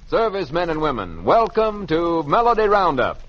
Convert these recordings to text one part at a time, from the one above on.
Servicemen and women, welcome to Melody Roundup.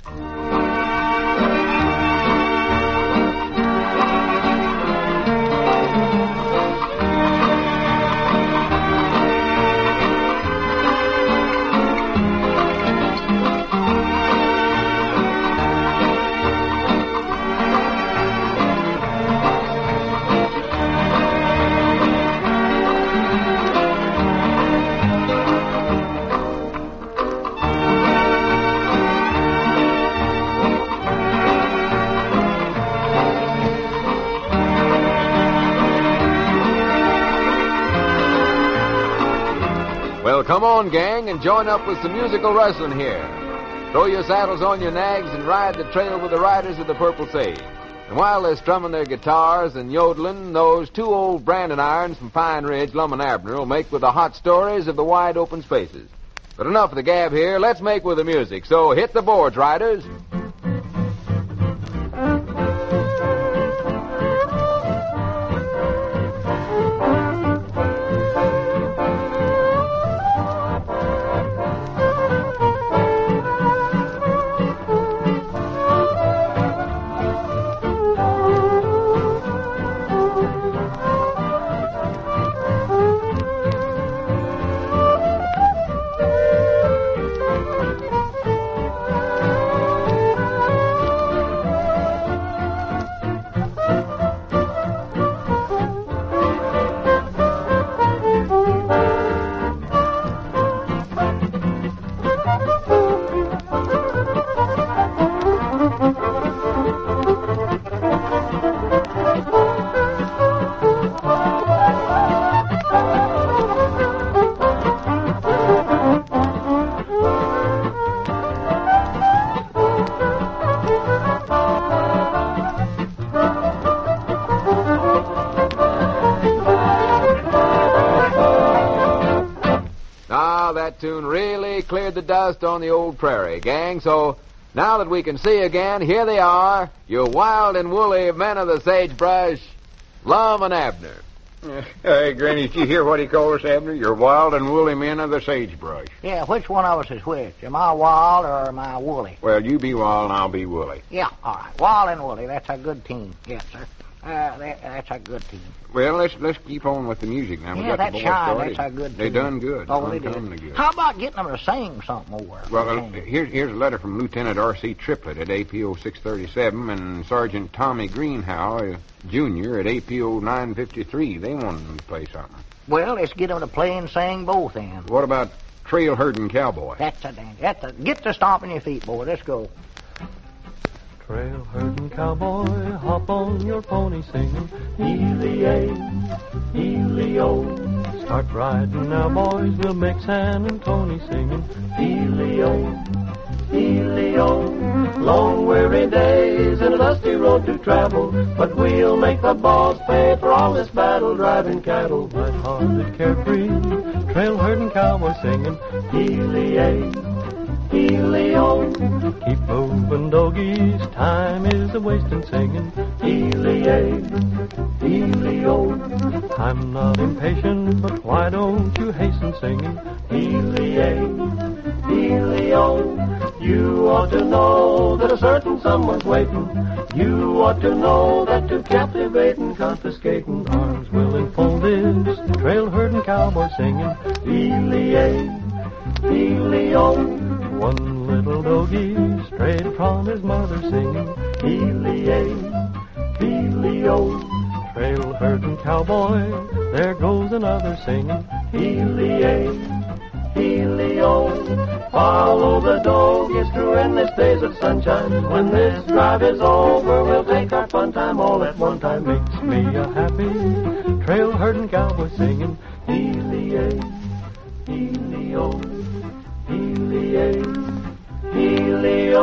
Well, come on, gang, and join up with some musical wrestling here. Throw your saddles on your nags and ride the trail with the riders of the Purple Sage. And while they're strumming their guitars and yodeling, those two old branding irons from Pine Ridge, Lum and Abner, will make with the hot stories of the wide open spaces. But enough of the gab here. Let's make with the music. So hit the boards, riders. That tune really cleared the dust on the old prairie, gang. So now that we can see again, here they are, your wild and woolly men of the sagebrush, Lum and Abner. Hey, Granny, did you hear what he called us, Abner? You're wild and woolly men of the sagebrush. Yeah, which one of us is which? Am I wild or am I woolly? Well, you be wild and I'll be woolly. Yeah, all right. Wild and woolly, that's a good team. Yes, sir. That's a good team. Well, let's keep on with the music now. Yeah, we got that's the boys shine. started. That's a good They team. done good. Oh, they did. Good. How about getting them to sing something more? Well, here's a letter from Lieutenant R.C. Triplett at APO 637 and Sergeant Tommy Greenhow, Jr. at APO 953. They wanted them to play something. Well, let's get them to play and sing both ends. What about Trail Herding Cowboy? That's a dandy. Get to stomping your feet, boy. Let's go. Trail herding cowboy, hop on your pony singing, Healy-A, Healy-O. Start riding now, boys, we'll make San and Tony singing, Healy-O, Healy-O. Long weary days and a dusty road to travel, but we'll make the boss pay for all this battle driving cattle. Light-hearted, carefree, trail herding cowboy singing, Healy-A, Healy-O. Keep moving, doggies, time is a-wasting singing, Healy-A, Healy-O. I'm not impatient, but why don't you hasten singing, Healy-A, Healy-O. You ought to know that a certain someone's waiting. You ought to know that to captivate and confiscating, arms will enfold this trail herding cowboy singing, Healy-A, Healy-O. One little doggie strayed from his mother singing, Healy-A, Healy-O. Trail herding cowboy, there goes another singing, Healy-A, Healy-O. Follow the doggies through endless days of sunshine. When this drive is over, we'll take our fun time all at one time. Makes me a happy trail herding cowboy singing, Healy-A, Healy-O. Healy-A, Healy-O.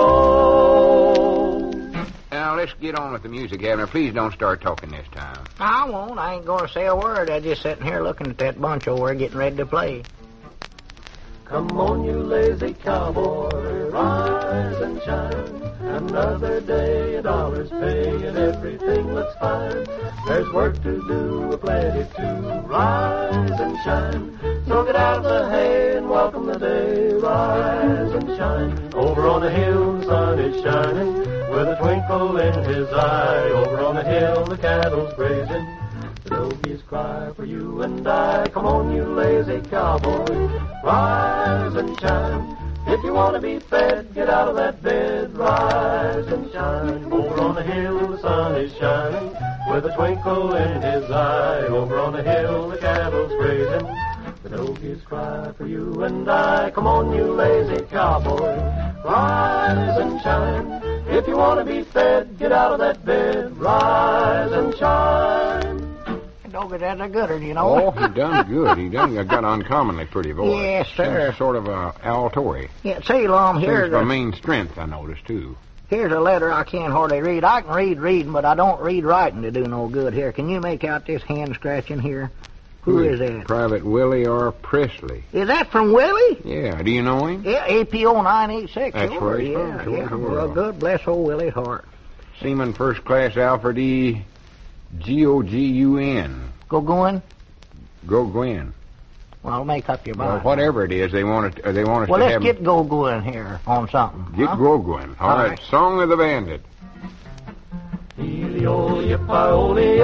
Now, let's get on with the music, Abner. Please don't start talking this time. I won't. I ain't going to say a word. I'm just sitting here looking at that bunch over there getting ready to play. Come on, you lazy cowboy, rise and shine. Another day, $1 pay, and everything looks fine. There's work to do, plenty to rise and shine. So get out of the hay and while welcome the day. Rise and shine. Over on the hill, the sun is shining, with a twinkle in his eye. Over on the hill, the cattle's grazing, the dogies cry for you and I. Come on, you lazy cowboy, rise and shine. If you want to be fed, get out of that bed, rise and shine. Over on the hill, the sun is shining, with a twinkle in his eye. Over on the hill, the cattle's grazing, the dogies cry for you and I. Come on, you lazy cowboy, rise and shine. If you want to be fed, get out of that bed, rise and shine. Doggy, that's a good one, you know. Oh, he done good. He done got uncommonly pretty voice. Yes, sir. Seems sort of a altoy. Yeah, say, Lum, Seems for main strength, I noticed, too. Here's a letter I can't hardly read. I can read reading, but I don't read writing to do no good here. Can you make out this hand scratching here? Who is that? Private Willie R. Presley. Is that from Willie? Yeah, do you know him? Yeah, APO 986. That's sure. where he's from. Sure. Well, good, bless old Willie's heart. Seaman First Class Alfred E. Gogun. Gwen? Gwen. Well, make up your mind. Well, whatever it is, they want us Well, to have... let's get Gwen here on something. Get Gwen. All right, Song of the Bandit. Yippie-ole,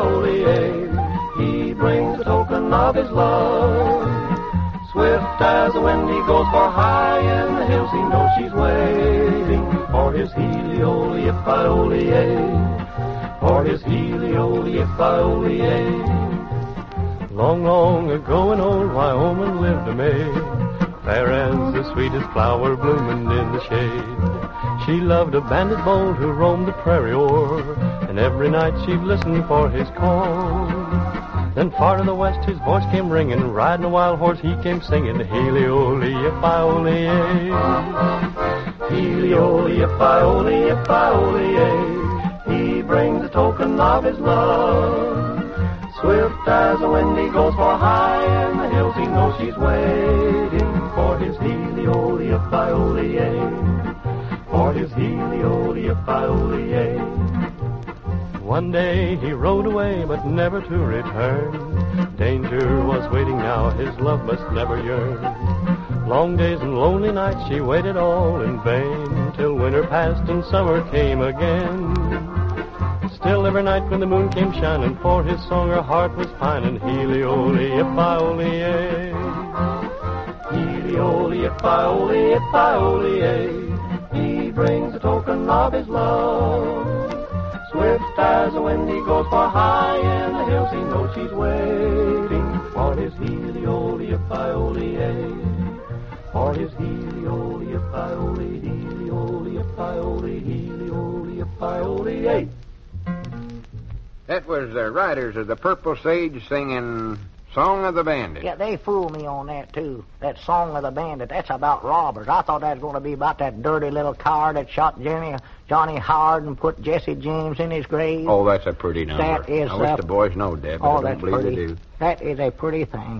he brings the token of his love. Swift as the wind he goes for high in the hills, he knows she's waiting for his Healy-ole, yippie-ole, for his Healy-ole, yippie-ole. Long, long ago in old Wyoming lived a maid, fair as the sweetest flower blooming in the shade. She loved a bandit bold who roamed the prairie o'er, and every night she'd listen for his call. Then far to the west his voice came ringing, riding a wild horse he came singing, Healy-ole, yippie-ole, Healy-ole, yippie-ole, yippie-ole. He brings a token of his love. Swift as the wind he goes for high in the hills, he knows she's waiting for his Healy-ole, yippie-ole, for his Healy-ole, yippie-ole. One day he rode away, but never to return. Danger was waiting now, his love must never yearn. Long days and lonely nights she waited all in vain, till winter passed and summer came again. Still every night when the moon came shining, for his song her heart was pining, Healy-ole, yippie-ole, Healy-ole, yippie-ole, yippie-ole. He brings a token of his love. Swift as the wind he goes for high in the hills, he knows she's waiting for his Healy-ole, yippie-ole, for his Healy-ole, yippie-ole, Healy-ole, yippie-ole, Healy-ole, yippie-ole. That was the Riders of the Purple Sage singing Song of the Bandit. Yeah, they fooled me on that, too. That Song of the Bandit, that's about robbers. I thought that was going to be about that dirty little coward that shot Johnny Howard and put Jesse James in his grave. Oh, that's a pretty number. That is I wish the boys knowed that, but oh, I don't believe pretty. they do. That is a pretty thing.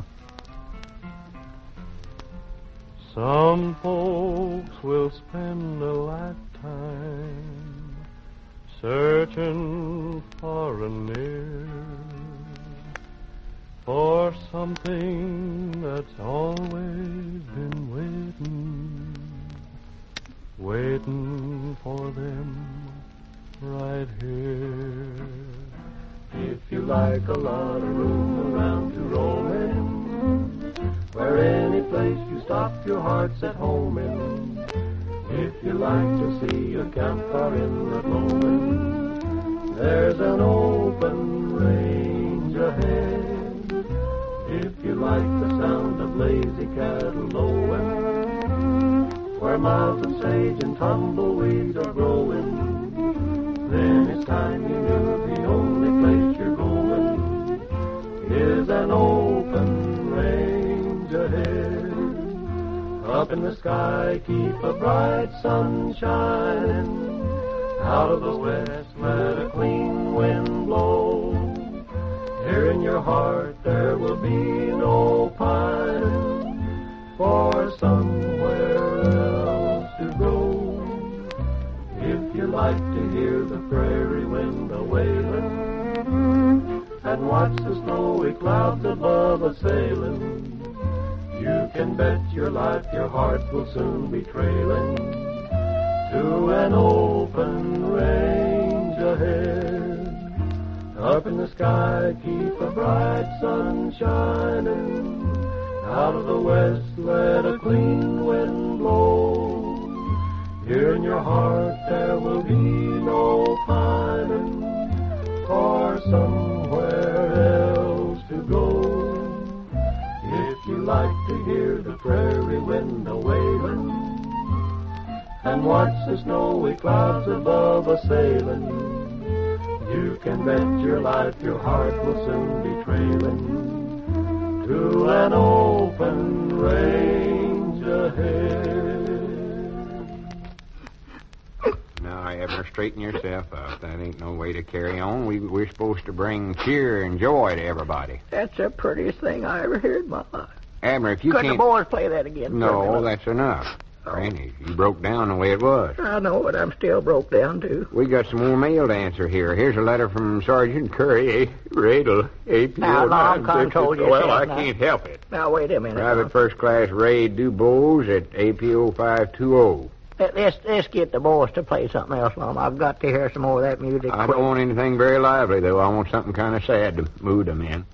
Some folks will spend a lifetime searching far and near for something that's always been waiting for them right here. If you like a lot of room around to roam in, where any place you stop your heart's at home in. If you like to see a campfire in the gloaming, there's an open range ahead. If you like the sound of lazy cattle lowing, where mountain sage and tumbleweeds are growing, then it's time you knew the only place you're going is an open range ahead. Up in the sky keep a bright sun shining, out of the west let a clean wind blow. Here in your heart there will be no pining for somewhere else to go. If you like to hear the prairie wind a-wailing and watch the snowy clouds above a-sailing, you can can bet your life your heart will soon be trailing to an open range ahead. Up in the sky, keep a bright sun shining. Out of the west, let a clean wind blow. Here in your heart, there will be no pining for somewhere else to go. If you like to hear the prairie wind a-wailing and watch the snowy clouds above a-sailing, you can bet your life your heart will soon be trailing to an open range ahead. Now, Abner, straighten yourself up. That ain't no way to carry on. We're supposed to bring cheer and joy to everybody. That's the prettiest thing I ever heard in my life. Abner, if you Couldn't can't... the boys play that again? for me? No, that's enough. Granny, you broke down the way it was. I know, but I'm still broke down, too. We got some more mail to answer here. Here's a letter from Sergeant Curry, Radel, APO. Now, Long control yourself. Well, I now. can't help it. Now, wait a minute. Private First Class Ray Dubose at APO 520. Let's get the boys to play something else, Mom. I've got to hear some more of that music. I quick. don't want anything very lively, though. I want something kind of sad to mood them in.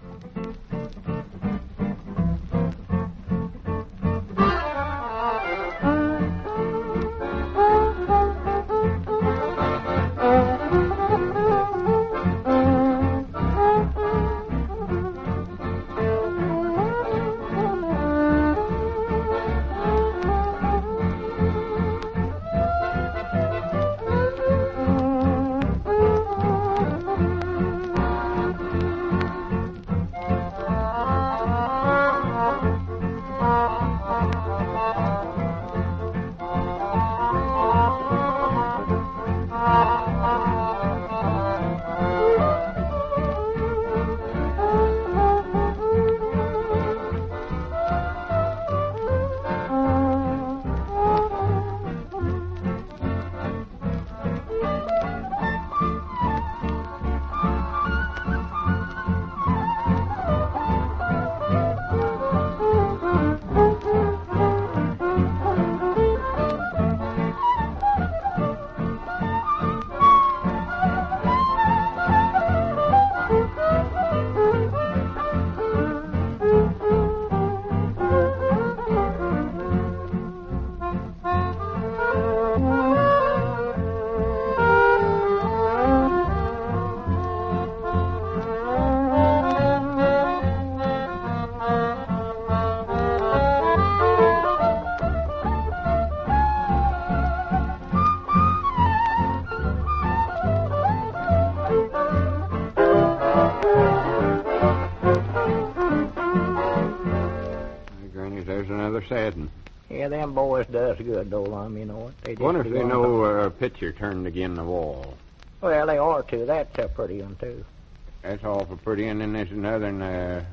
Sad one. Yeah, them boys does good, though, you know what? They just Wonder if be they on know a picture turned again the wall. Well, they are, too. That's a pretty one, too. That's awful pretty, and then there's another in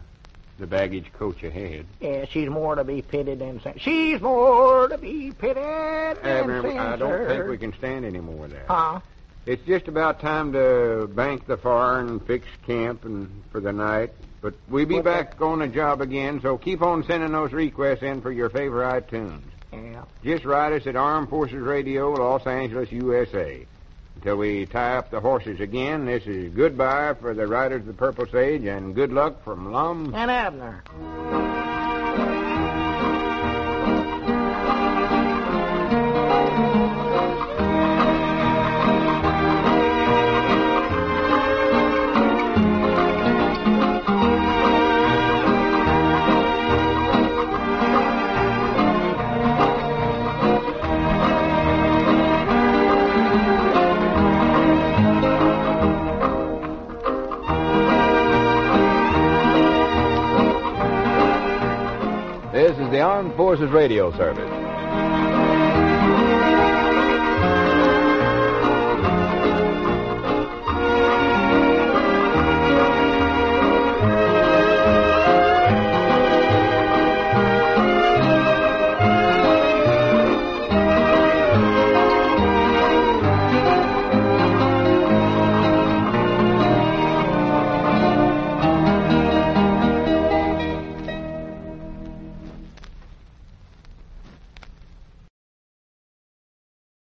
the baggage coach ahead. Yeah, she's more to be pitied than sent. She's more to be pitied than Abner, censored. I don't think we can stand any more of that. Huh? It's just about time to bank the fire and fix camp and for the night. But we'll be back on the job again, so keep on sending those requests in for your favorite tunes. Yeah. Just write us at Armed Forces Radio, Los Angeles, USA. Until we tie up the horses again, this is goodbye for the Riders of the Purple Sage, and good luck from Lum And Abner. This is the Armed Forces Radio Service.